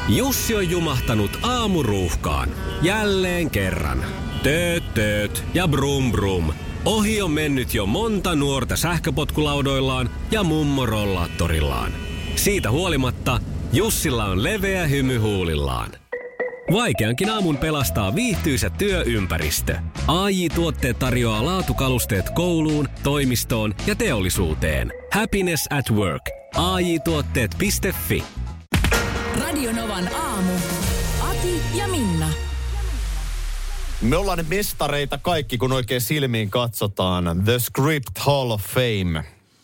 Jussi on jumahtanut aamuruuhkaan. Jälleen kerran. Tööt ja brum brum. Ohi on mennyt jo monta nuorta sähköpotkulaudoillaan ja mummorollaattorillaan. Siitä huolimatta Jussilla on leveä hymy huulillaan. Vaikeankin aamun pelastaa viihtyisä työympäristö. AJ-tuotteet tarjoaa laatukalusteet kouluun, toimistoon ja teollisuuteen. Happiness at work. AJ-tuotteet.fi. Radio Novan aamu. Ati ja Minna. Me ollaan mestareita kaikki, kun oikein silmiin katsotaan. The Script Hall of Fame.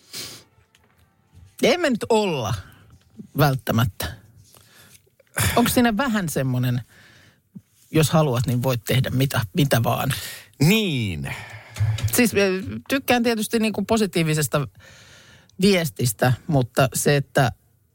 Emme nyt olla välttämättä. Onko siinä vähän semmoinen, jos haluat, niin voit tehdä mitä vaan? Niin. Siis tykkään tietysti niin kuin positiivisesta viestistä, mutta se, että...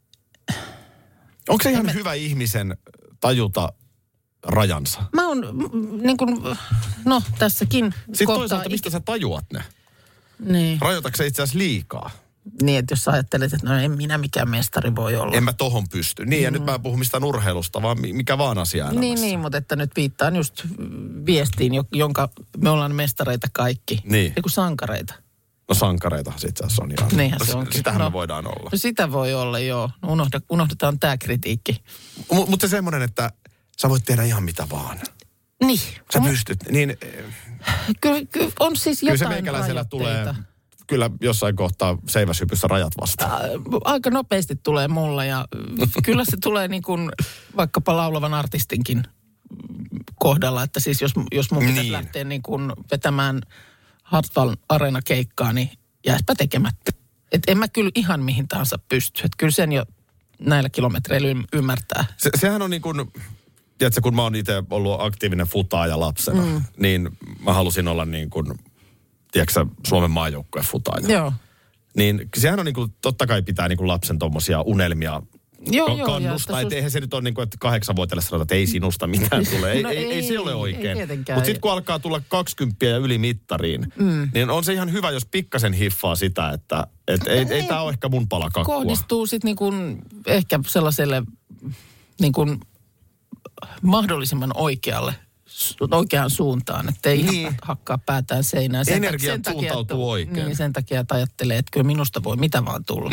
Onko se ihan hyvä ihmisen tajuta rajansa? Mä oon niin kuin, no tässäkin sitten toisaalta, mistä sä tajuat ne? Niin. Rajoitatko sä itse asiassa liikaa? Niin, että jos sä ajattelet, että no en minä mikään mestari voi olla. En mä tohon pysty. Niin, ja nyt mä en puhu mistään urheilusta, vaan mikä vaan asia elämässä. Niin, mutta että nyt viittaan just viestiin, jonka me ollaan mestareita kaikki. Niin. Niin kuin sankareita. No sankareitahan se itse asiassa on ihan. Niinhän se onkin. Sitähän me voidaan olla. No sitä voi olla, joo. Unohdetaan tämä kritiikki. Mutta se semmoinen, että sä voit tehdä ihan mitä vaan. Niin. Sä pystyt. Niin, kyllä on siis jotain kyllä se meikäläisellä rajoitteita. tulee, kyllä jossain kohtaa seiväshypyssä rajat vastaan. Aika nopeasti tulee mulla ja kyllä se tulee niin kuin vaikkapa laulavan artistinkin kohdalla, että siis jos mun pitäisi lähteä niin kuin vetämään Hartwall Arena-keikkaa, niin jäispä tekemättä. Et en mä kyllä ihan mihin tahansa pysty. Et kyllä sen jo näillä kilometreillä ymmärtää. Sehän on niin kuin, tiedätkö, kun mä oon itse ollut aktiivinen futaaja lapsena, niin mä halusin olla niin kuin, tiedätkö, Suomen maajoukkueen futaaja. Joo. Niin sehän on niin kuin, totta kai pitää niin kuin lapsen tommosia unelmia kannustaa. Eihän se nyt ole niin kuin, että 8-vuotiaille sanotaan, että ei sinusta mitään tule. No ei se ole oikein. Mutta sitten kun alkaa tulla 20 ja yli mittariin, niin on se ihan hyvä, jos pikkasen hiffaa sitä, että ei tämä ole ehkä mun pala kakkua. Kohdistuu sitten niin kuin ehkä sellaiselle niin kuin mahdollisimman oikeaan suuntaan, että ei ihan hakkaa päätään seinään. Energiat suuntautuu oikein. Niin, sen takia, että ajattelee, että kyllä minusta voi mitä vaan tulla.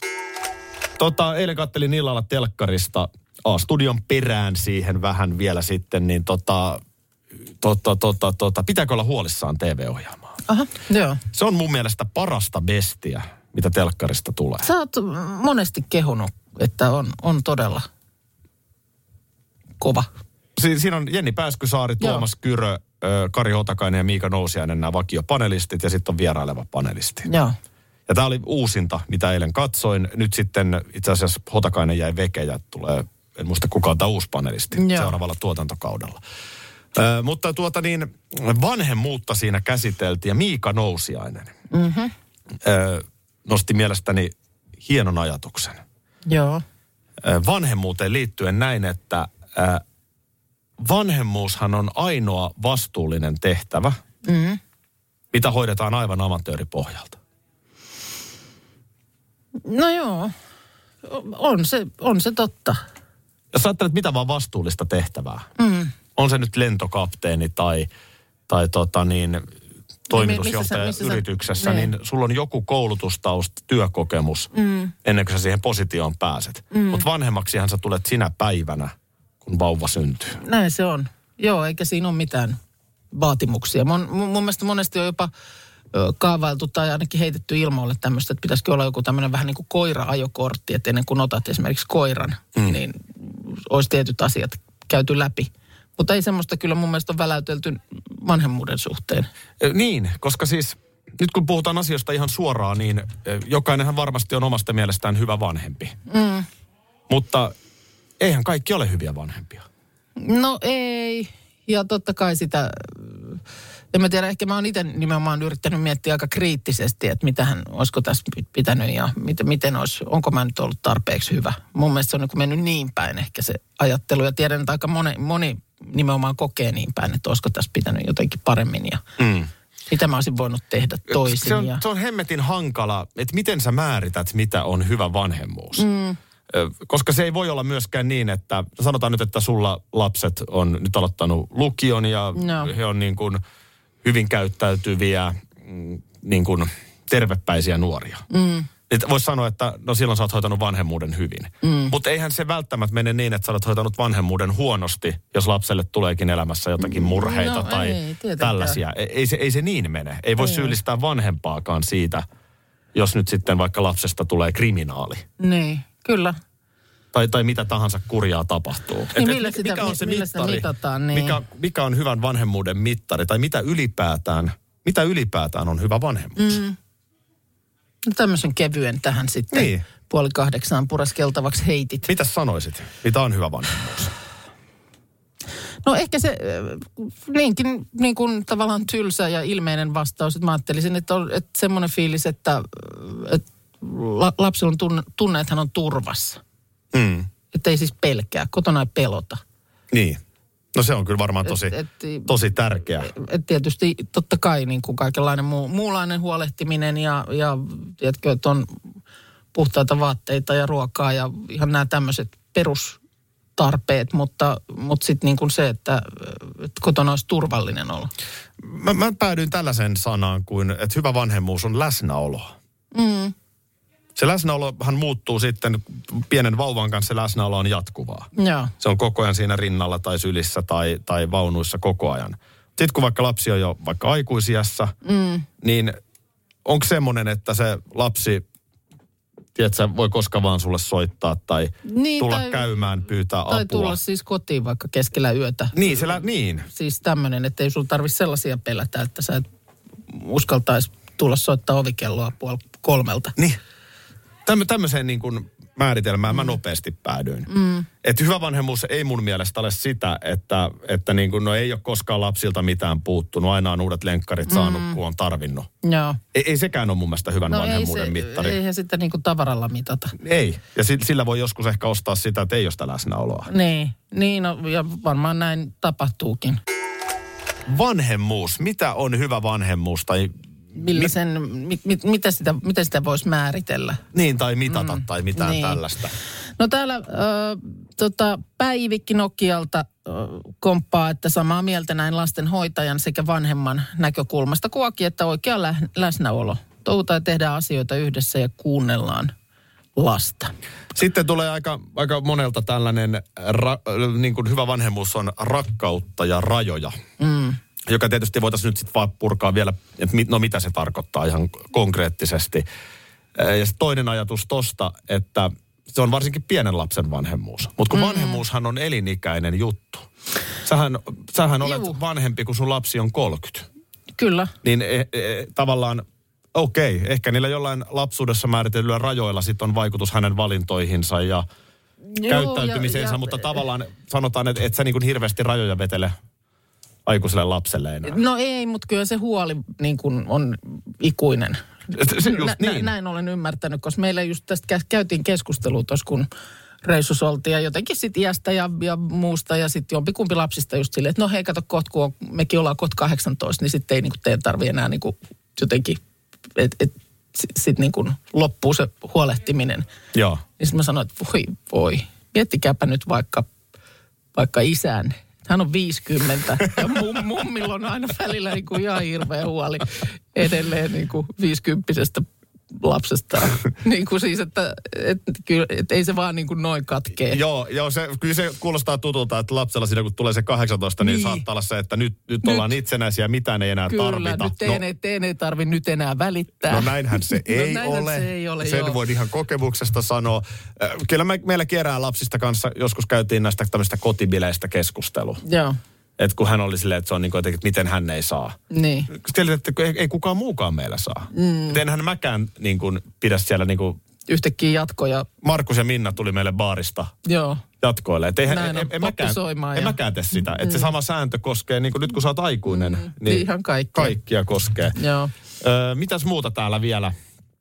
Eilen kattelin illalla telkkarista A-studion perään siihen vähän vielä sitten, niin pitääkö olla huolissaan TV-ohjelmaa? Aha, joo. Se on mun mielestä parasta bestiä, mitä telkkarista tulee. Sä oot monesti kehunut, että on todella kova. Siinä on Jenni Pääskysaari, Tuomas Kyrö, Kari Hotakainen ja Miika Nousiainen, nämä vakiopanelistit, ja sitten on vieraileva panelisti. Joo. Ja tämä oli uusinta, mitä eilen katsoin. Nyt sitten itse asiassa Hotakainen jäi veke ja tulee, en muista kuka on tämä uusi panelisti seuraavalla tuotantokaudella. Mutta vanhemmuutta siinä käsiteltiin ja Miika Nousiainen nosti mielestäni hienon ajatuksen. Joo. Vanhemmuuteen liittyen näin, että vanhemmuushan on ainoa vastuullinen tehtävä, mitä hoidetaan aivan amatööripohjalta. No joo, on se totta. Jos ajattelet mitä vaan vastuullista tehtävää, on se nyt lentokapteeni tai toimitusjohtaja yrityksessä, niin sulla on joku koulutustausta, työkokemus ennen kuin sä siihen positioon pääset. Mutta vanhemmaksihan sä tulet sinä päivänä, kun vauva syntyy. Näin se on. Joo, eikä siinä ole mitään vaatimuksia. Mun mielestä monesti on jopa kaavailtu tai ainakin heitetty ilmoille tämmöistä, että pitäisikö olla joku tämmöinen vähän niin kuin koira-ajokortti, että ennen kuin otat esimerkiksi koiran, niin olisi tietyt asiat käyty läpi. Mutta ei semmoista kyllä mun mielestä ole väläytelty vanhemmuuden suhteen. Niin, koska siis nyt kun puhutaan asioista ihan suoraan, niin jokainenhan varmasti on omasta mielestään hyvä vanhempi. Mutta eihän kaikki ole hyviä vanhempia. No ei. Ja totta kai sitä, en mä tiedä, ehkä mä oon itse nimenomaan yrittänyt miettiä aika kriittisesti, että olisiko tässä pitänyt ja miten olisi, onko mä nyt ollut tarpeeksi hyvä. Mun mielestä se on mennyt niin päin ehkä se ajattelu ja tiedän, että aika moni nimenomaan kokee niin päin, että olisiko tässä pitänyt jotenkin paremmin ja mitä mä olisin voinut tehdä toisin. Se on hemmetin hankala, että miten sä määrität, mitä on hyvä vanhemmuus. Koska se ei voi olla myöskään niin, että sanotaan nyt, että sulla lapset on nyt aloittanut lukion ja he on niin kuin hyvin käyttäytyviä, niin kuin tervepäisiä nuoria. Voisi sanoa, että no silloin sä oot hoitanut vanhemmuuden hyvin. Mutta eihän se välttämättä mene niin, että sä oot hoitanut vanhemmuuden huonosti, jos lapselle tuleekin elämässä jotakin murheita tai tällaisia. Ei se niin mene. Ei voi syyllistää vanhempaakaan siitä, jos nyt sitten vaikka lapsesta tulee kriminaali. Niin, kyllä. Tai mitä tahansa kurjaa tapahtuu. Niin mikä on se mittari? Mitataan, niin. Mikä on hyvän vanhemmuuden mittari? Tai mitä ylipäätään on hyvä vanhemmuus? No tämmöisen kevyen tähän sitten 7:30 pureskeltavaksi heitit. Mitäs sanoisit? Mitä on hyvä vanhemmuus? No ehkä se niinkin niin kuin tavallaan tylsä ja ilmeinen vastaus. Että mä ajattelisin, että semmoinen fiilis, että lapsella on tunne, että hän on turvassa. Että ei siis pelkää, kotona ei pelota. Niin. No se on kyllä varmaan tosi tärkeää. Tietysti totta kai niin kuin kaikenlainen muunlainen huolehtiminen ja tiedätkö, että on puhtaita vaatteita ja ruokaa ja ihan nämä tämmöiset perustarpeet, mutta sitten niin kuin se, että kotona olisi turvallinen olo. Mä päädyin tällaisen sanaan kuin, että hyvä vanhemmuus on läsnäolo. Se läsnäolohan muuttuu sitten, pienen vauvan kanssa se läsnäolo on jatkuvaa. Joo. Se on koko ajan siinä rinnalla tai sylissä tai vaunuissa koko ajan. Sitten kun vaikka lapsi on jo vaikka aikuisiässä, niin onko semmoinen, että se lapsi, tiedätkö, voi koska vaan sulle soittaa tai tulla käymään, pyytää apua. Tai tulla siis kotiin vaikka keskellä yötä. Niin. Siis tämmöinen, että ei sulla tarvitse sellaisia pelätä, että sä et uskaltaisi tulla soittaa ovikelloa 2:30. Niin. Tämmöiseen niin kuin määritelmään mä nopeasti päädyin. Että hyvä vanhemmuus ei mun mielestä ole sitä, että niin kuin, no ei ole koskaan lapsilta mitään puuttunut. Aina on uudet lenkkarit saanut, kun on tarvinnut. Joo. Ei sekään ole mun mielestä hyvän vanhemmuuden mittari. Eihän sitä niin kuin tavaralla mitata. Ei. Ja sillä voi joskus ehkä ostaa sitä, että ei ole sitä läsnäoloa. Niin ja varmaan näin tapahtuukin. Vanhemmuus. Mitä on hyvä vanhemmuus tai... Miten sitä voisi määritellä? Niin, tai mitata tai mitään tällaista. No täällä Päivikki Nokialta komppaa, että samaa mieltä näin lastenhoitajan sekä vanhemman näkökulmasta kuakin, että oikea läsnäolo. Touhutaan ja tehdään asioita yhdessä ja kuunnellaan lasta. Sitten tulee aika monelta tällainen, niin kuin hyvä vanhemmuus on rakkautta ja rajoja. Joka tietysti voitaisiin nyt sitten vaan purkaa vielä, että mitä se tarkoittaa ihan konkreettisesti. Ja se toinen ajatus tosta, että se on varsinkin pienen lapsen vanhemmuus. Mutta kun vanhemmuushan on elinikäinen juttu. Sähän olet vanhempi, kun sun lapsi on 30. Kyllä. Niin tavallaan, ehkä niillä jollain lapsuudessa määritellyillä rajoilla sitten on vaikutus hänen valintoihinsa ja käyttäytymiseensä, mutta tavallaan sanotaan, että et sä niin kuin hirveästi rajoja vetele aikuiselle lapselle enää. No ei, mutta kyllä se huoli niin kuin on ikuinen. Näin olen ymmärtänyt, koska meillä just tästä käytiin keskustelua tuossa, kun reissussa oltiin ja jotenkin sitten iästä ja muusta ja sitten jompikumpi lapsista just silleen, että no hei, kato kohta, kun mekin ollaan kohta 18, niin sitten ei niin kuin teidän tarvitse enää niin kuin jotenkin, että sitten niin kuin loppuu se huolehtiminen. Joo. Niin sitten mä sanoin, että voi, miettikääpä nyt vaikka isän. Hän on 50 ja mummilla on aina välillä niin kuin ihan hirveä huoli edelleen niin kuin 50-vuotiaasta lapsesta. Niin kuin siis, että ei se vaan niin kuin noin katkee. Joo, kyllä se kuulostaa tutulta, että lapsella siinä kun tulee se 18, niin saattaa olla se, että nyt ollaan itsenäisiä, mitään ei enää tarvita. Kyllä, nyt teen ei tarvitse nyt enää välittää. No näinhän se ei ole. Sen voin ihan kokemuksesta sanoa. Kyllä meillä kerää lapsista kanssa, joskus käytiin näistä tämmöistä kotibileistä keskustelua. Joo. Että kun hän oli silleen, että se on niin kuin jotenkin, että miten hän ei saa. Niin. Tiedät, että ei kukaan muukaan meillä saa. Enhän mäkään niin kuin pidä siellä niin kuin... Yhtäkkiä jatkoja. Markus ja Minna tuli meille baarista jatkoille. En mäkään tee sitä. Että se sama sääntö koskee, niin kuin nyt kun sä oot aikuinen, niin ihan kaikkia koskee. Joo. Mitäs muuta täällä vielä?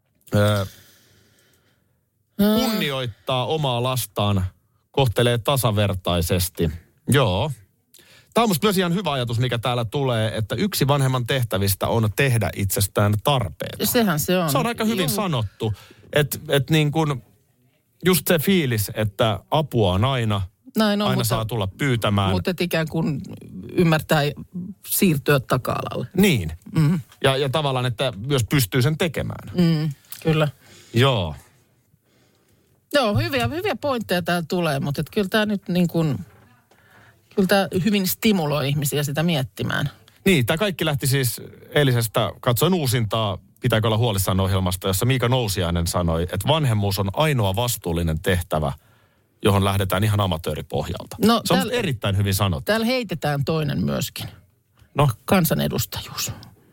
Kunnioittaa omaa lastaan, kohtelee tasavertaisesti. Joo. Tämä on musta myös ihan hyvä ajatus, mikä täällä tulee, että yksi vanhemman tehtävistä on tehdä itsestään tarpeeton. Sehän se on. Se on aika hyvin sanottu, että niin kuin just se fiilis, että apua on aina. Näin on, aina saa tulla pyytämään. Mutta ikään kuin ymmärtää siirtyä taka-alalle. Niin. Mm. Ja tavallaan, että myös pystyy sen tekemään. Kyllä. Joo. Joo, hyviä pointteja täällä tulee, mutta kyllä tämä nyt niin kuin, kyllä tämä hyvin stimuloi ihmisiä sitä miettimään. Niin, tämä kaikki lähti siis eilisestä, katsoin uusintaa, pitääkö olla huolissaan ohjelmasta, jossa Miika Nousiainen sanoi, että vanhemmuus on ainoa vastuullinen tehtävä, johon lähdetään ihan amatööripohjalta. No, se on erittäin hyvin sanottu. Täällä heitetään toinen myöskin. No? Kansanedustajuus.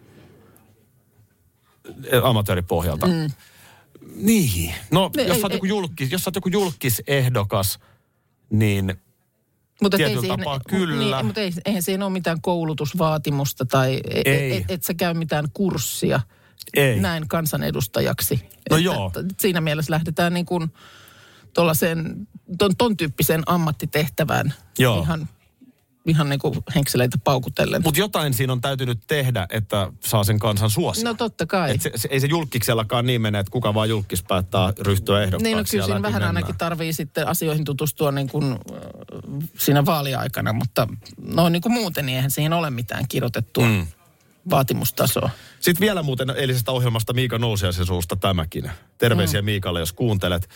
Amatööripohjalta. Niin. No, jos sä oot joku julkisehdokas, niin mutta tietyllä tapaa kyllä. Niin, mutta eihän siinä ole mitään koulutusvaatimusta tai et sä käy mitään kurssia näin kansanedustajaksi. No joo. Siinä mielessä lähdetään niin kuin tuollaiseen, ton tyyppiseen ammattitehtävään ihan niin kuin henkseleitä paukutellen. Mutta jotain siinä on täytynyt tehdä, että saa sen kansan suosia. No totta kai. Ei se julkiksellakaan niin mene, että kuka vaan julkis päättää ryhtyä ehdokkaaksi. Niin, no kyllä siinä vähän ainakin tarvii sitten asioihin tutustua niin kuin siinä vaaliaikana, mutta no niin kuin muuten, niin eihän siihen ole mitään kirjoitettua vaatimustasoa. Sitten vielä muuten eilisestä ohjelmasta Miika Nousiaisen suusta tämäkin. Terveisiä Miikalle, jos kuuntelet.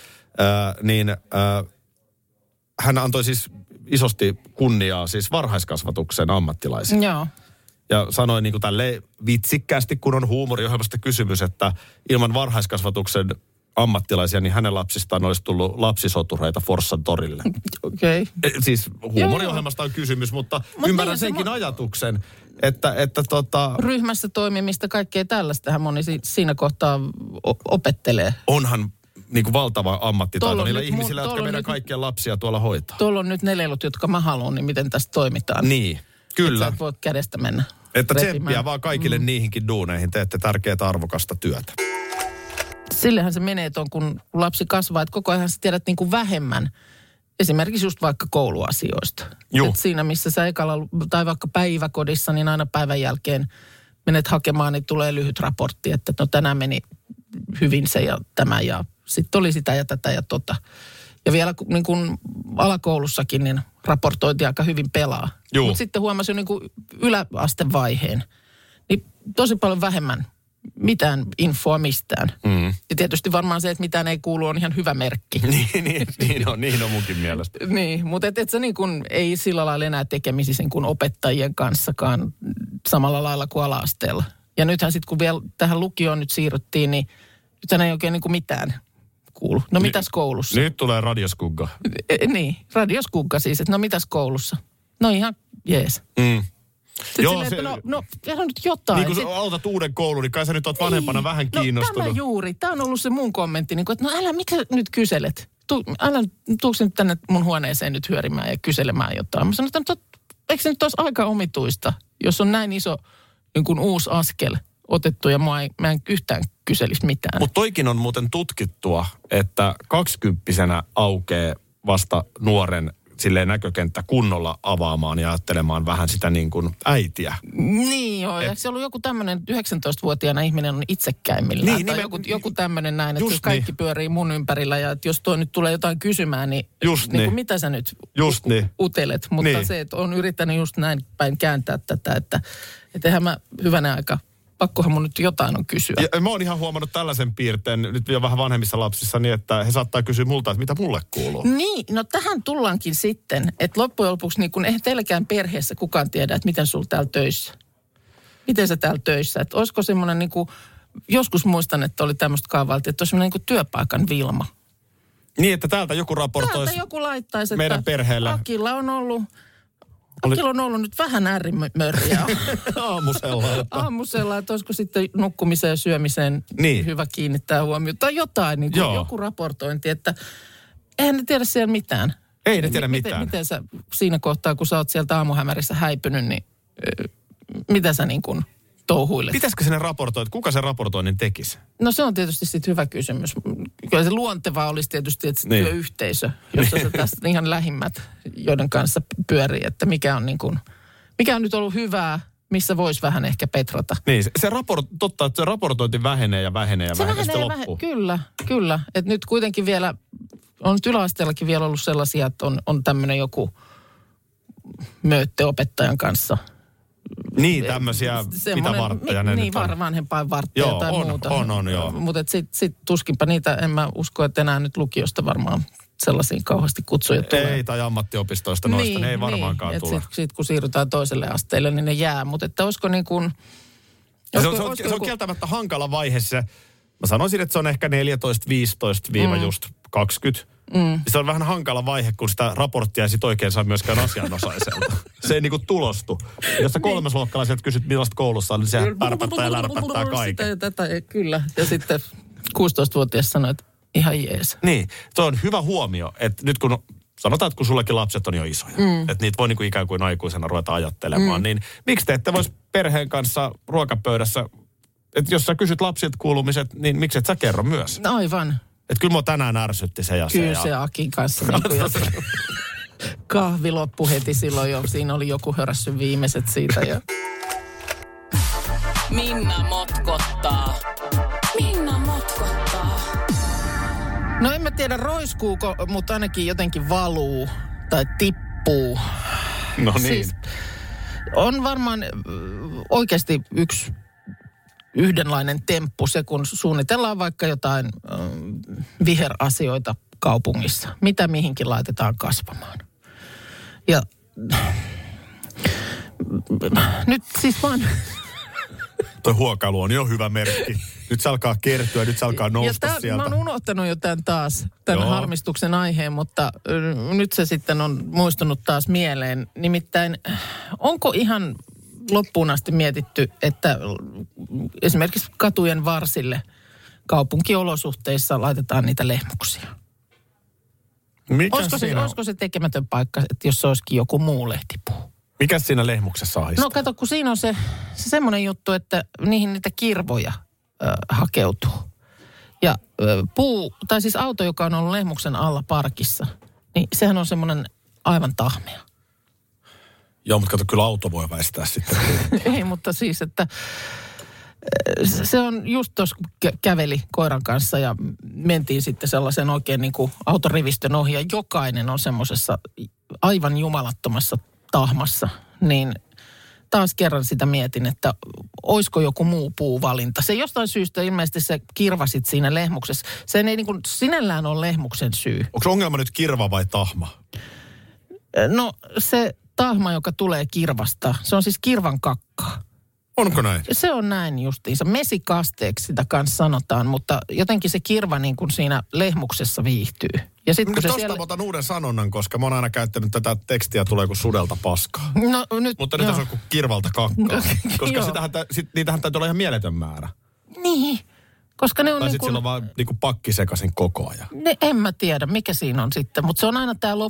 Hän antoi siis isosti kunniaa siis varhaiskasvatuksen ammattilaisille. Joo. Ja sanoi niin kuin tälleen vitsikkäästi, kun on huumoriohjelmasta kysymys, että ilman varhaiskasvatuksen ammattilaisia, niin hänen lapsistaan olisi tullut lapsisotureita Forssan torille. Okei. Okay. Siis huumoriohjelmasta on kysymys, mutta ymmärrän niin, senkin ajatuksen, että ryhmässä toimimista, kaikkea tällaistähän moni siinä kohtaa opettelee. Onhan niin kuin valtava ammattitaito niillä ihmisillä, jotka meidän kaikkien lapsia tuolla hoitaa. Tuolla on nyt 4 jotka mä haluan, niin miten tästä toimitaan. Niin, kyllä. Että sä voi kädestä mennä että tsemppiä vaan kaikille niihinkin duuneihin. Teette tärkeää arvokasta työtä. Sillehän se menee kun lapsi kasvaa, että koko ajan sä tiedät niin kuin vähemmän. Esimerkiksi just vaikka kouluasioista. Että siinä, missä sä tai vaikka päiväkodissa, niin aina päivän jälkeen menet hakemaan, niin tulee lyhyt raportti, että no tänään meni hyvin se ja tämä ja sitten oli sitä ja tätä ja tota. Ja vielä niin kuin alakoulussakin, niin raportointi aika hyvin pelaa. Mutta sitten huomasin niin kuin yläastevaiheen, niin tosi paljon vähemmän mitään infoa mistään. Ja tietysti varmaan se, että mitään ei kuulu, on ihan hyvä merkki. niin on munkin mielestä. Niin, mutta et se niin kuin ei sillä lailla enää tekemisissä kuin opettajien kanssakaan samalla lailla kuin ala-asteella. Ja nythän sitten kun vielä tähän lukioon nyt siirryttiin, niin nythän ei oikein niin kuin mitään kuulu. No mitäs koulussa? Nyt tulee radioskugga. Niin, radioskugga siis, että no mitäs koulussa? No ihan jees. Joo, silleen, että no vielä nyt jotain. Niin kun aloitat uuden koulun, niin kai sä nyt oot vanhempana vähän kiinnostunut. No tämä juuri. Tämä on ollut se mun kommentti, niin kun, että no älä, miksi sä nyt kyselet? Tuuks nyt tänne mun huoneeseen nyt hyörimään ja kyselemään jotain? Mä sanoin, että eikö se nyt olisi aika omituista, jos on näin iso niin kuin uusi askel otettu ja mä en yhtään kyselisi mitään. Mutta toikin on muuten tutkittua, että 20-vuotiaana aukeaa vasta nuoren silleen näkökenttä kunnolla avaamaan ja ajattelemaan vähän sitä niin kuin äitiä. Niin joo, ja se on ollut joku tämmöinen 19-vuotiaana ihminen on itsekkäimmillään. Niin, tai joku tämmöinen näin, että jos kaikki pyörii mun ympärillä ja että jos tuo nyt tulee jotain kysymään, niin, niin. Mitä sä nyt utelet? Mutta se, että on yrittänyt just näin päin kääntää tätä, että eihän mä hyvänä aika, pakkohan mun nyt jotain on kysyä. Ja mä oon ihan huomannut tällaisen piirteen, nyt jo vähän vanhemmissa lapsissa, niin että he saattaa kysyä multa, että mitä mulle kuuluu. Niin, no tähän tullaankin sitten, että loppujen lopuksi niin kun eihän teilläkään perheessä kukaan tiedä, että miten sulla täällä töissä. Miten sä täällä töissä, että olisiko semmoinen niin kuin, joskus muistan, että oli tämmöistä kaavailta, että olisi semmoinen niin kuin työpaikan Vilma. Niin, että täältä joku raportoisi täältä joku laittaisi, meidän perheellä. Akilla on ollut nyt vähän äärimörriä. Aamusella, että olisiko sitten nukkumiseen ja syömiseen hyvä kiinnittää huomiota. Tai jotain, niin kuin joku raportointi, että eihän ne tiedä siellä mitään. Ei ne tiedä mitään. Miten sä siinä kohtaa, kun sä oot sieltä aamuhämärissä häipynyt, niin mitä sä niin kuin touhuilet? Pitäisikö sinne raportoida? Kuka sen raportoinnin tekisi? No se on tietysti sitten hyvä kysymys. Kyllä se luontevaa olisi tietysti, että se työyhteisö, jossa se tässä ihan lähimmät, joiden kanssa pyörii, että mikä on nyt ollut hyvää, missä voisi vähän ehkä petrata. Niin, totta, että se raportointi vähenee ja vähenee ja vähenee sitten loppuu. Kyllä. Että nyt kuitenkin vielä On nyt yläasteellakin vielä ollut sellaisia, että on tämmöinen joku möötte opettajan kanssa. Niin, tämmöisiä pitävartteja. Niin, vanhempainvartteja tai muuta. On, joo. Mutta sit tuskinpa niitä, en mä usko, että enää nyt lukiosta varmaan sellaisiin kauheasti kutsuja tulee. Ei, tai ammattiopistoista noista, ne ei varmaankaan tule. Sitten kun siirrytään toiselle asteelle, niin ne jää. Mutta että olisiko niin kuin... Se on kieltämättä hankala vaihe se. Mä sanoisin, että se on ehkä 14-15 just 20. Se on vähän hankala vaihe, kun sitä raporttia ei sit oikein saa myöskään asianosaiselta. Se ei niinku tulostu. Jos sä kolmasluokkalaiselta kysyt, millaista koulussa on, niin sehän pärpättää ja lärpättää kaiken. Kyllä. Ja sitten 16-vuotias sanoi, että ihan jees. Niin, se on hyvä huomio, että nyt kun sanotaan, että kun sullakin lapset on jo isoja, että niitä voi niinku ikään kuin aikuisena ruveta ajattelemaan, niin miksi te ette vois perheen kanssa ruokapöydässä, että jos sä kysyt lapsilta kuulumiset, niin miksi et sä kerro myös? Aivan. Että kyllä mua tänään ärsytti se ja se. Kyllä se Akin kanssa. Kahvi loppu heti silloin jo. Siinä oli joku hörässy viimeiset siitä. Ja... Minna motkottaa. Minna motkottaa. No en mä tiedä roiskuuko, mutta ainakin jotenkin valuu tai tippuu. No niin. Siis on varmaan oikeasti yhdenlainen temppu se, kun suunnitellaan vaikka jotain viherasioita kaupungissa. Mitä mihinkin laitetaan kasvamaan. Ja nyt siis vaan... Toi huokailu on jo hyvä merkki. Nyt se alkaa kertyä, nyt se alkaa nousta sieltä. Mä oon unohtanut jo tämän harmistuksen aiheen, mutta nyt se sitten on muistunut taas mieleen. Nimittäin, onko ihan loppuun asti mietitty, että esimerkiksi katujen varsille kaupunkiolosuhteissa laitetaan niitä lehmuksia? Olisiko se tekemätön paikka, että jos se olisikin joku muu lehtipuu? Mikäs siinä lehmuksessa ahistaa? No kato, kun siinä on se semmoinen juttu, että niihin niitä kirvoja hakeutuu. Ja tai siis auto, joka on ollut lehmuksen alla parkissa, niin sehän on semmoinen aivan tahmea. Joo, mutta kato, kyllä auto voi väistää sitten. Ei, mutta siis, että se on just tuossa, kun käveli koiran kanssa ja mentiin sitten sellaisen oikein niin kuin autorivistön ohi ja jokainen on semmoisessa aivan jumalattomassa tahmassa, niin taas kerran sitä mietin, että olisiko joku muu puuvalinta. Se jostain syystä ilmeisesti se kirvasit siinä lehmuksessa. Se ei niin kuin sinällään ole lehmuksen syy. Onko ongelma nyt kirva vai tahma? No se tahma, joka tulee kirvasta, se on siis kirvan kakkaa. Onko näin? Se on näin justiinsa. Mesikasteeksi sitä kanssa sanotaan, mutta jotenkin se kirva niin kuin siinä lehmuksessa viihtyy. Ja sit, kun tuosta otan uuden sanonnan, koska mä oon aina käyttänyt tätä tekstiä tulee kuin sudelta paskaa. No, nyt, mutta nyt on kuin kirvalta kakkaa. Koska niitähän täytyy olla ihan mieletön määrä. Niin, koska ne on tai sitten sillä on vaan niin kuin pakki sekaisin koko ajan. En mä tiedä, mikä siinä on sitten. Mutta se on aina tämä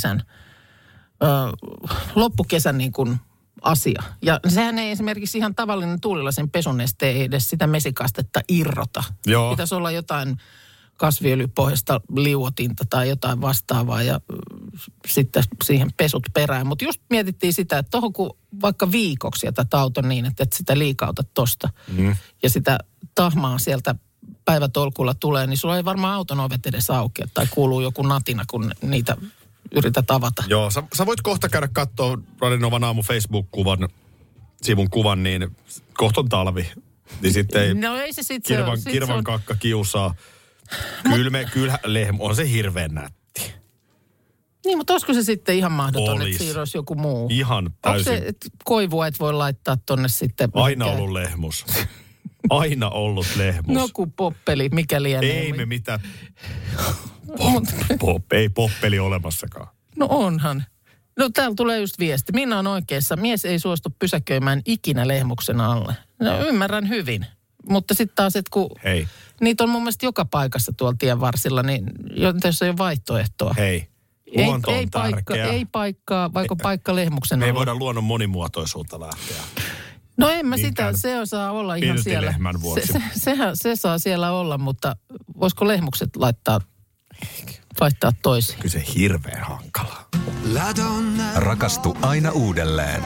loppukesän niin kuin asia. Ja sehän ei esimerkiksi ihan tavallinen tuulilaisen pesuneste ei edes sitä mesikastetta irrota. Joo. Pitäisi olla jotain kasviöljypohjasta liuotinta tai jotain vastaavaa ja sitten siihen pesut perään. Mutta just mietittiin sitä, että tohon kun vaikka viikoksi jätät auton niin, että et sitä liikauta tosta ja sitä tahmaa sieltä päivätolkulla tulee, niin sulla ei varmaan auton ovet edes aukea tai kuuluu joku natina, kun niitä yrität avata. Joo, sä voit kohta käydä katsoa Radio Novan aamu Facebook-kuvan, sivun kuvan, niin kohta on talvi. Niin sitten ei, no ei se sit kirvan kakka kiusaa. Kyllä lehmä on se hirveän nätti. Niin, mutta olisiko se sitten ihan mahdoton, että siinä olisi joku muu? Ihan täysin. Onko se, että koivua et voi laittaa tonne sitten? Aina ollut lehmus. Aina ollut lehmus. No kun poppeli, mikä lienee. Ei me mitään. Ei poppeli olemassakaan. No onhan. No täällä tulee just viesti. Minna on oikeassa. Mies ei suostu pysäköimään ikinä lehmuksen alle. No ymmärrän hyvin. Mutta sitten taas, että kun niitä on mun mielestä joka paikassa tuolla tien varsilla, niin jos ei ole vaihtoehtoa. Hei, luonto on tärkeä. Ei paikkaa, vaikka paikka lehmuksen alla. Me ei voida luonnon monimuotoisuutta lähteä. No en mä sitä, se saa olla ihan siellä. Vuoksi. Se saa siellä olla, mutta voisiko lehmukset vaihtaa toisiin? Kyllä se hirveän hankalaa. Rakastu aina uudelleen.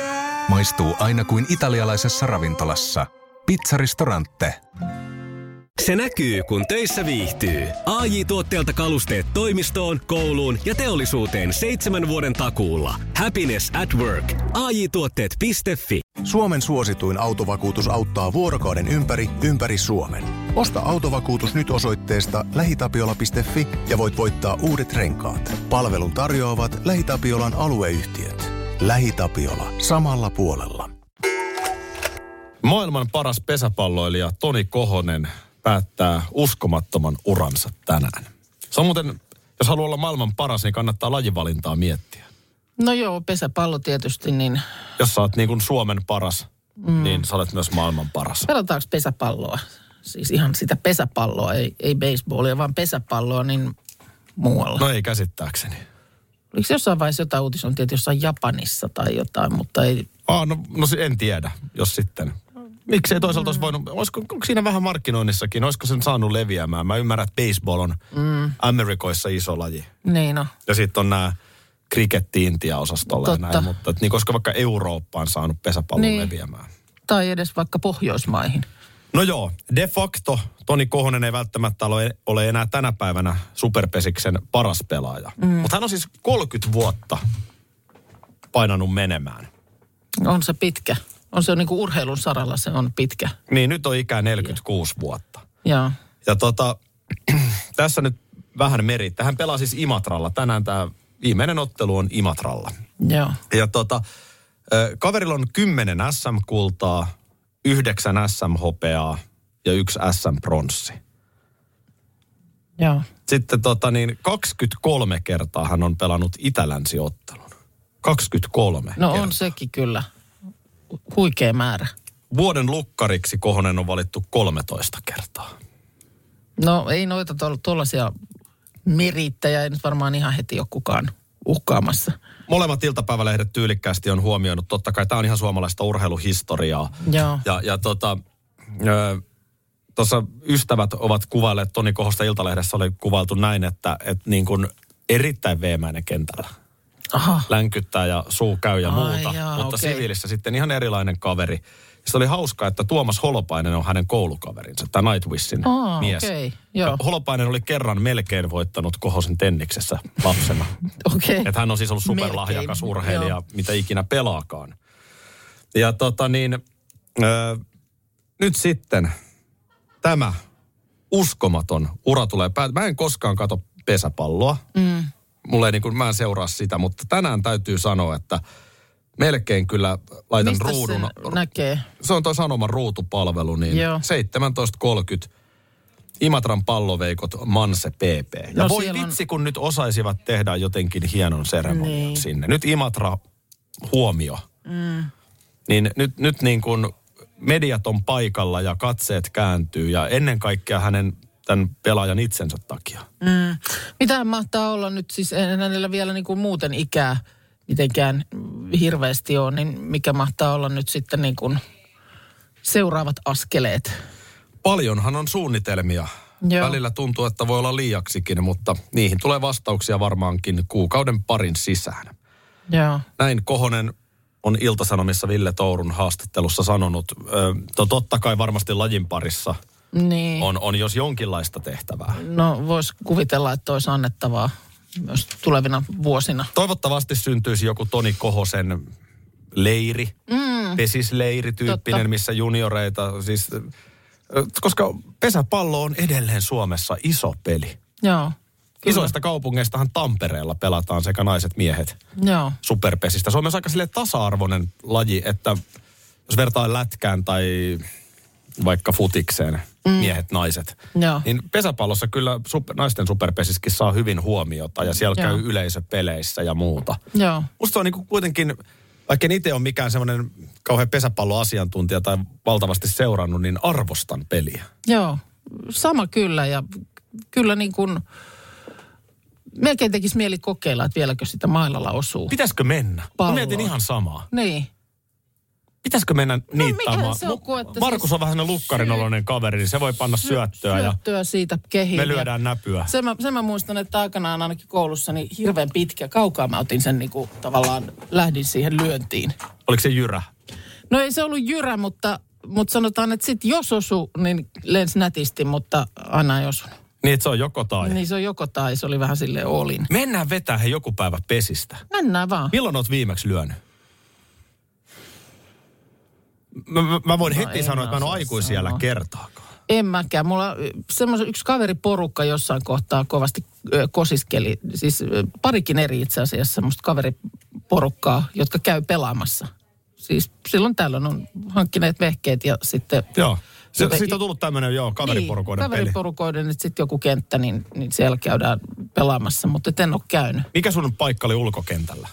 Maistuu aina kuin italialaisessa ravintolassa. Pizzaristorante. Se näkyy, kun töissä viihtyy. AJ-tuotteelta kalusteet toimistoon, kouluun ja teollisuuteen 7 vuoden takuulla. Happiness at work. AJ-tuotteet.fi. Suomen suosituin autovakuutus auttaa vuorokauden ympäri Suomen. Osta autovakuutus nyt osoitteesta lähitapiola.fi ja voit voittaa uudet renkaat. Palvelun tarjoavat LähiTapiolan alueyhtiöt. LähiTapiola. Samalla puolella. Maailman paras pesäpalloilija Toni Kohonen päättää uskomattoman uransa tänään. Se on muuten, jos haluaa olla maailman paras, niin kannattaa lajivalintaa miettiä. No joo, pesäpallo tietysti, niin... Jos sä oot niin kuin Suomen paras, niin sä olet myös maailman paras. Pelataanko pesäpalloa? Siis ihan sitä pesäpalloa, ei baseballia, vaan pesäpalloa, niin muualla. No ei käsittääkseni. Oliko jossain vaiheessa jotain uutisointia, että jossain Japanissa tai jotain, mutta ei... No en tiedä, jos sitten... Miksei toisaalta olisi voinut, onko siinä vähän markkinoinnissakin, olisiko sen saanut leviämään? Mä ymmärrän, että baseball on Amerikoissa iso laji. Niin no. Ja sitten on nämä cricket-Intia-osastolla ja näin, mutta niin koska vaikka Eurooppa on saanut pesäpallon leviämään. Tai edes vaikka Pohjoismaihin. No joo, de facto Toni Kohonen ei välttämättä ole enää tänä päivänä Superpesiksen paras pelaaja. Mutta hän on siis 30 vuotta painanut menemään. On se pitkä. On se niin kuin urheilun saralla, se on pitkä. Niin, nyt on ikää 46 vuotta. Joo. Ja tässä nyt vähän merittää. Hän pelaa siis Imatralla. Tänään tämä viimeinen ottelu on Imatralla. Joo. Ja kaverilla on 10 SM-kultaa, 9 SM-hopeaa ja 1 SM-pronssi. Joo. Sitten 23 kertaa hän on pelannut Itä-Länsi-ottelun. 23 No kertaa. on sekin kyllä. Huikea määrä. Vuoden lukkariksi Kohonen on valittu 13 kertaa. No ei noita tuollaisia merittäjä, ei nyt varmaan ihan heti ole kukaan uhkaamassa. Molemmat iltapäivälehdet tyylikkäästi on huomioinut. Totta kai tämä on ihan suomalaista urheiluhistoriaa. Joo. Ja tuossa ystävät ovat kuvailleet, Toni Kohosta Iltalehdessä oli kuvailtu näin, että niin kuin erittäin veemäinen kentällä. Aha. Länkyttää ja suu käy ja muuta. Jaa, mutta okei. siviilissä sitten ihan erilainen kaveri. Se oli hauskaa, että Tuomas Holopainen on hänen koulukaverinsa, tämä Nightwishin mies. Okay. Joo. Holopainen oli kerran melkein voittanut Kohosen tenniksessä lapsena. Okei. Että hän on siis ollut superlahjakas urheilija, joo, mitä ikinä pelaakaan. Ja nyt sitten tämä uskomaton ura tulee Mä en koskaan katso pesäpalloa. Mulle ei mä en seuraa sitä, mutta tänään täytyy sanoa, että melkein kyllä laitan mistä ruudun. Sen näkee? Se on toi Sanoman ruutupalvelu, niin 17.30 Imatran palloveikot Manse PP. Ja No voi vitsi, kun nyt osaisivat tehdä jotenkin hienon seremonian sinne. Nyt Imatra huomio. Niin nyt niin kuin mediat on paikalla ja katseet kääntyy ja ennen kaikkea tämän pelaajan itsensä takia. Mitä mahtaa olla nyt siis, en hänellä vielä niin kuin muuten ikää mitenkään hirveästi ole, niin mikä mahtaa olla nyt sitten niin kuin seuraavat askeleet? Paljonhan on suunnitelmia. Joo. Välillä tuntuu, että voi olla liiaksikin, mutta niihin tulee vastauksia varmaankin kuukauden parin sisään. Joo. Näin Kohonen on Ilta-Sanomissa Ville Tourun haastattelussa sanonut. Totta kai varmasti lajin parissa Niin. on jos jonkinlaista tehtävää. No voisi kuvitella, että olisi annettavaa myös tulevina vuosina. Toivottavasti syntyisi joku Toni Kohosen leiri, pesisleiri-tyyppinen, Totta. missä junioreita, siis, koska pesäpallo on edelleen Suomessa iso peli. Joo. Kyllä. Isoista kaupungeistahan Tampereella pelataan sekä naiset miehet Joo. superpesistä. Se on myös aika silleen tasa-arvoinen laji, että jos vertaa lätkään tai vaikka futikseen, miehet, naiset, Joo. niin pesäpallossa kyllä naisten superpesiskin saa hyvin huomiota ja siellä käy yleisöpeleissä ja muuta. Joo. Musta se on niinku kuitenkin, vaikka en itse ole mikään semmoinen kauhean pesäpalloasiantuntija tai valtavasti seurannut, niin arvostan peliä. Joo. Sama kyllä ja kyllä niin kuin melkein tekisi mieli kokeilla, että vieläkö sitä mailalla osuu. Pitäisikö mennä? Palloa. Mä mietin ihan samaa. Niin. Pitäisikö mennä niittaamaan? mikähän se on, kun että Markus siis on vähän sellainen lukkarinolainen kaveri, niin se voi panna syöttöä ja syöttöä siitä kehiin. me lyödään näpyä. Sen mä muistan, että aikanaan ainakin koulussa niin hirveän pitkä. Kaukaa mä otin sen niin kuin tavallaan, lähdin siihen lyöntiin. Oliko se jyrä? No ei se ollut jyrä, mutta mutta sanotaan, että sit jos osu, niin lensi nätisti, mutta aina ei osunut. Niin, että se on joko tai. Niin se on joko tai, se oli vähän silleen olin. Mennään vetää he joku päivä pesistä. Mennään vaan. Milloin oot viimeksi lyönyt? Mä voin heti sanoa, että mä en ole aikuisiellä kertaakaan. En mäkään. Mulla semmoisen yksi kaveriporukka jossain kohtaa kovasti kosiskeli. Siis parikin eri itse asiassa semmoista kaveriporukkaa, jotka käy pelaamassa. Siis silloin tällöin on hankkineet vehkeet ja sitten... Joo. Siitä on tullut tämmöinen, kaveriporukoiden peli. Kaveriporukoiden, että sitten joku kenttä, niin siellä käydään pelaamassa, mutta en ole käynyt. Mikä sun paikka oli ulkokentällä?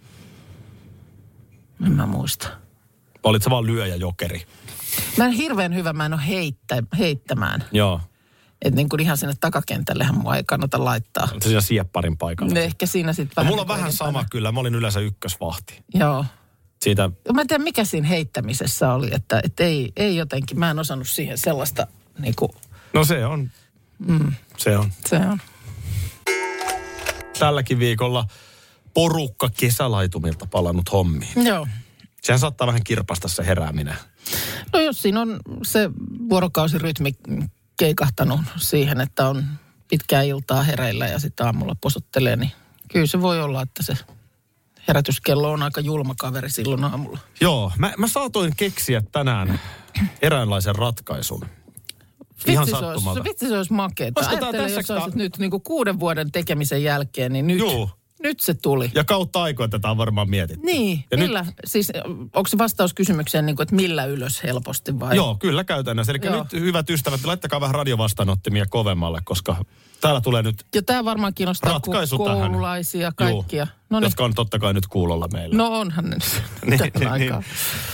En mä muista. Olit sä vaan lyöjäjokeri? Mä en hirveän hyvä, mä en ole heittämään. Joo. Että niin kuin ihan sinne takakentällehän mua ei kannata laittaa. Oletko siinä siepparin paikalla? Ehkä siinä sitten vähän... Mulla on vähän sama kyllä, mä olin yleensä ykkösvahti. Joo. Siitä... Mä en tiedä, mikä siinä heittämisessä oli, että ei jotenkin, mä en osannut siihen sellaista niin kuin... No se on. Se on. Se on. Tälläkin viikolla porukka kesälaitumilta palannut hommiin. Joo. Sehän saattaa vähän kirpasta se herääminen. No jos siinä on se vuorokausirytmi keikahtanut siihen, että on pitkää iltaa hereillä ja sitten aamulla posottelee, niin kyllä se voi olla, että se herätyskello on aika julma kaveri silloin aamulla. Joo, mä saatoin keksiä tänään eräänlaisen ratkaisun. Ihan sattumalta. Vitsi se olisi makeeta. Ajattele, jos olisit nyt niin kuin 6 vuoden tekemisen jälkeen, niin nyt se tuli. Ja kautta aikoja tätä on varmaan mietitty. Niin, ja millä, siis onko se vastaus kysymykseen, niin kuin, että millä ylös helposti vai? Joo, kyllä käytännössä. Eli nyt hyvät ystävät, laittakaa vähän radiovastaanottimia kovemmalle, koska täällä tulee nyt ja tämä varmaan kiinnostaa koululaisia kaikkia. Noniin. Jotka on totta kai nyt kuulolla meillä. No onhan ne tähän aikaan.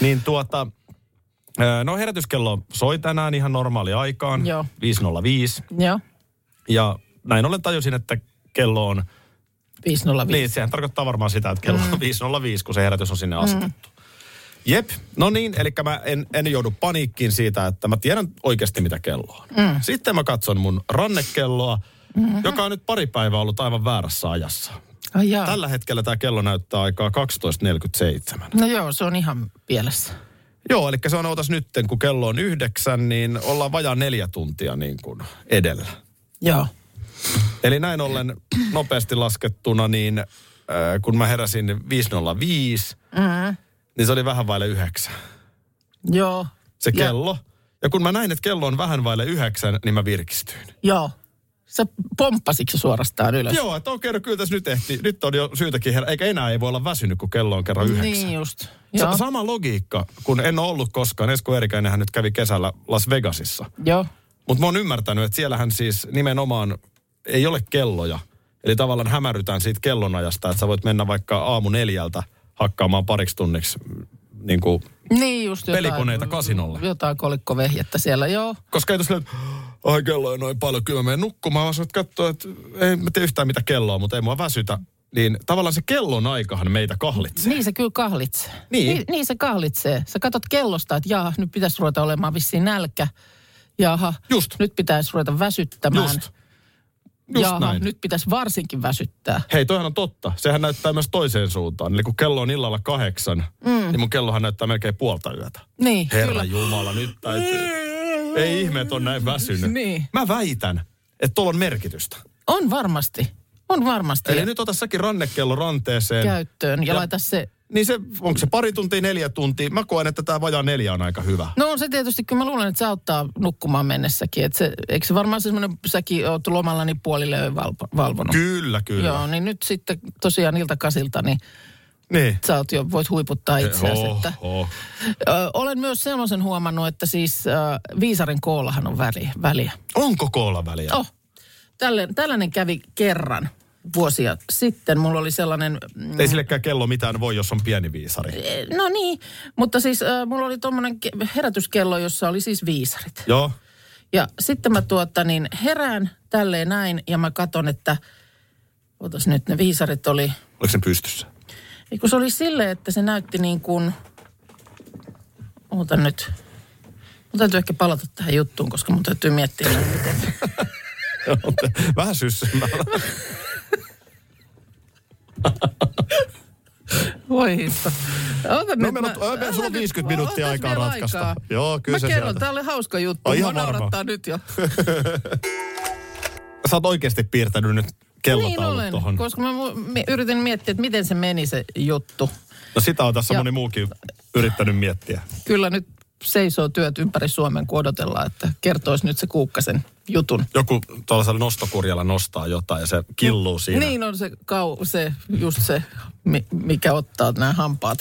No herätyskello soi tänään ihan normaali aikaan. Joo. 5.05. Joo. Ja näin ollen tajusin, että kello on 5.05. Niin, sehän tarkoittaa varmaan sitä, että kello on 5.05, kun se herätys on sinne asetettu. Jep, no niin, eli mä en joudu paniikkiin siitä, että mä tiedän oikeasti mitä kello on. Sitten mä katson mun rannekelloa, joka on nyt pari päivää ollut aivan väärässä ajassa. Tällä hetkellä tämä kello näyttää aikaa 12.47. No joo, se on ihan pielessä. Joo, eli se on ootas nytten, kun kello on 9, niin ollaan vajaa 4 tuntia niin kuin edellä. Joo. Eli näin ollen nopeasti laskettuna, niin kun mä heräsin 5.05, niin se oli vähän vaille 9. Joo. Se kello. Ja kun mä näin, että kello on vähän vaille 9, niin mä virkistyin. Joo. Sä pomppasitko suorastaan ylös? Joo, että okei, no kyllä tässä nyt ehti. Nyt on jo syytäkin eikä enää ei voi olla väsynyt, kun kello on kerran 9. Niin just. Sama logiikka, kun en ole ollut koskaan. Esko Eerikäinenhän nyt kävi kesällä Las Vegasissa. Joo. Mutta mä oon ymmärtänyt, että siellähän siis nimenomaan ei ole kelloja. Eli tavallaan hämärrytään siitä kellonajasta, että sä voit mennä vaikka aamu 4 hakkaamaan pariksi tunniksi niin kuin just pelikoneita kasinolle. Jotain kolikkovehjettä siellä, joo. Koska ei tosiaan, ai kello ei noin paljon, kyllä mä menen nukkumaan, vaan sä voit katsoa, että ei mä tiedä yhtään mitä kelloa, mutta ei mua väsytä. Niin tavallaan se kellon aikahan meitä kahlitsee. Niin se kyllä kahlitsee. Niin se kahlitsee. Sä katsot kellosta, että jaha, nyt pitäisi ruveta olemaan vissiin nälkä. Jaha, nyt pitäisi ruveta väsyttämään. Jaha, näin. Nyt pitäisi varsinkin väsyttää. Hei, toihan on totta. Sehän näyttää myös toiseen suuntaan. Eli kun kello on illalla 8, niin mun kellohan näyttää melkein 0.5. Niin, Herra Jumala, nyt täytyy. Ei ihme, että on näin väsynyt. Niin. Mä väitän, että tuolla on merkitystä. On varmasti. Eli nyt ota säkin rannekello ranteeseen. Käyttöön ja laita se... Niin se, onko se 2 tuntia, 4 tuntia? Mä koen, että tämä vajaa 4 on aika hyvä. No on se tietysti, kyllä mä luulen, että se auttaa nukkumaan mennessäkin. Että se, eikö se varmaan semmoinen, säkin oot lomalla niin puolille valvonut? Kyllä. Joo, niin nyt sitten tosiaan iltakasilta, niin sä oot jo, voit huiputtaa itseäsi. Olen myös sellaisen huomannut, että siis viisarin koollahan on väliä. Onko koolla väliä? Tällainen kävi kerran vuosia sitten. Mulla oli sellainen... Ei sillekään kello mitään voi, jos on pieni viisari. No niin, mutta siis mulla oli tommonen herätyskello, jossa oli siis viisarit. Joo. Ja sitten mä herään tälleen näin ja mä katon, että otas nyt ne viisarit oli... Oliko se pystyssä? Eikö se oli silleen, että se näytti niin kuin... Oota nyt. Mun täytyy ehkä palata tähän juttuun, koska mun täytyy miettiä, miten... Vähän syssymällä. Voi hitto. Sulla on 50 minuuttia aikaa ratkaista. Joo, kyllä mä se kerron, sieltä. tää oli hauska juttu. Ihan Mä naurattaa nyt jo. Sä oot oikeasti piirtänyt nyt kellotaulut niin tohon. Koska mä yritin miettiä, että miten se meni se juttu. No sitä on tässä moni muukin yrittänyt miettiä. Kyllä nyt seisoo työt ympäri Suomen, kun odotellaan, että kertoisi nyt se Kuukkasen jutun. Joku tuollaisella nostokurjalla nostaa jotain ja se killuu siinä. Niin on just se, mikä ottaa nämä hampaat.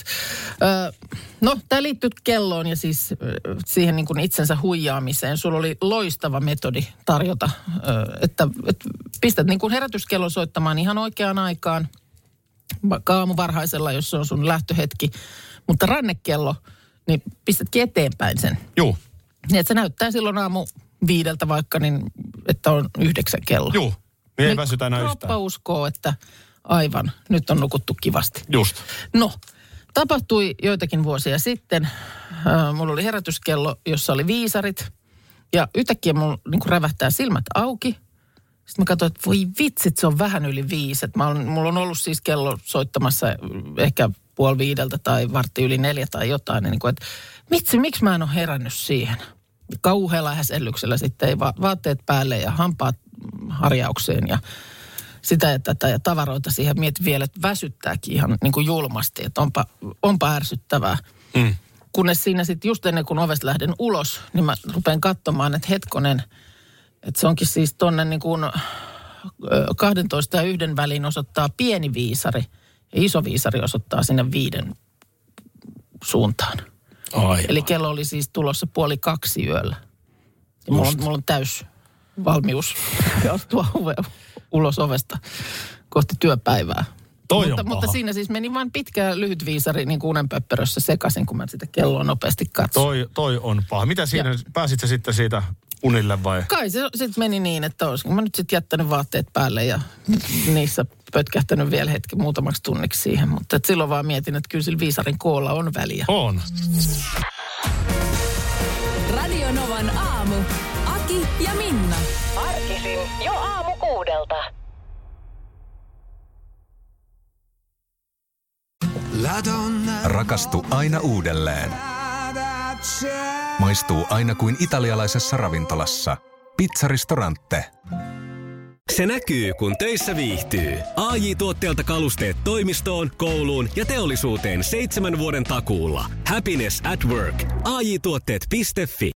Tämä liittyy kelloon ja siis siihen niin kuin itsensä huijaamiseen. Sulla oli loistava metodi tarjota, että pistät niin kuin herätyskellon soittamaan ihan oikeaan aikaan, vaikka aamuvarhaisella, jos se on sun lähtöhetki. Mutta rannekello, niin pistätkin eteenpäin sen. Joo. Niin, että se näyttää silloin aamu 5 vaikka, niin että on 9 kello. Joo, niin ei väsytä enää yhtään. Kroppa uskoo, että aivan, nyt on nukuttu kivasti. Just. No, tapahtui joitakin vuosia sitten. Mulla oli herätyskello, jossa oli viisarit. Ja yhtäkkiä mulla niin kuin rävähtää silmät auki. Sitten mä katsoin, että voi vitsit, se on vähän yli 5. Mulla on ollut siis kello soittamassa ehkä 4:30 tai 4:15 tai jotain. Niin kuin, että miksi mä en ole herännyt siihen? Kauhealla häsellyksellä sitten ei vaatteet päälle ja hampaat harjaukseen ja sitä ja tätä ja tavaroita siihen. Mietin vielä, että väsyttääkin ihan niin kuin julmasti, että onpa ärsyttävää. Kunnes siinä sitten just ennen kuin ovesta lähden ulos, niin mä rupean katsomaan, että hetkonen, että se onkin siis tonne niin kuin 12 ja 1 väliin osoittaa pieni viisari ja iso viisari osoittaa sinne 5 suuntaan. Aivan. Eli kello oli siis tulossa 1:30 yöllä. Ja mulla on täys valmius astua ulos ovesta kohti työpäivää. Mutta siinä siis meni vain pitkä lyhyt viisari niin kuin unenpöppörössä sekaisin, kun mä sitä kelloa nopeasti katsoin. Toi on paha. Mitä siinä, pääsit sä sitten siitä unille vai? Kai se sitten meni niin, että olisinko mä nyt sitten jättänyt vaatteet päälle ja niissä pötkähtänyt vielä hetki muutamaksi tunniksi siihen. Mutta silloin vaan mietin, että kyllä sillä viisarin koolla on väliä. On. Radio Novan aamu. Aki ja Minna. Arkisin jo aamu 6:00. Rakastu aina uudelleen. Maistuu aina kuin italialaisessa ravintolassa. Pizzaristorante. Se näkyy, kun töissä viihtyy. AJ-tuotteelta kalusteet toimistoon, kouluun ja teollisuuteen 7 vuoden takuulla. Happiness at work. AJ-tuotteet.fi